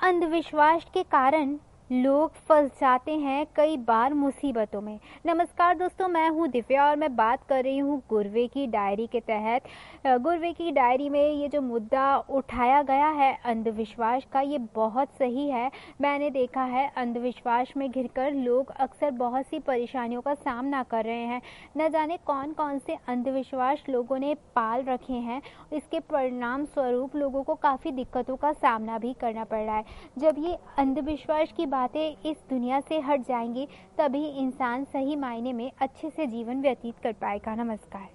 अंधविश्वास के कारण लोग फंस जाते हैं कई बार मुसीबतों में। नमस्कार दोस्तों, मैं हूं दिव्या और मैं बात कर रही हूं गुरवे की डायरी के तहत। गुरवे की डायरी में ये जो मुद्दा उठाया गया है अंधविश्वास का, ये बहुत सही है। मैंने देखा है अंधविश्वास में घिरकर लोग अक्सर बहुत सी परेशानियों का सामना कर रहे हैं। न जाने कौन कौन से अंधविश्वास लोगों ने पाल रखे हैं, इसके परिणाम स्वरूप लोगों को काफ़ी दिक्कतों का सामना भी करना पड़ रहा है। जब ये अंधविश्वास की बातें इस दुनिया से हट जाएंगी, तभी इंसान सही मायने में अच्छे से जीवन व्यतीत कर पाएगा। नमस्कार।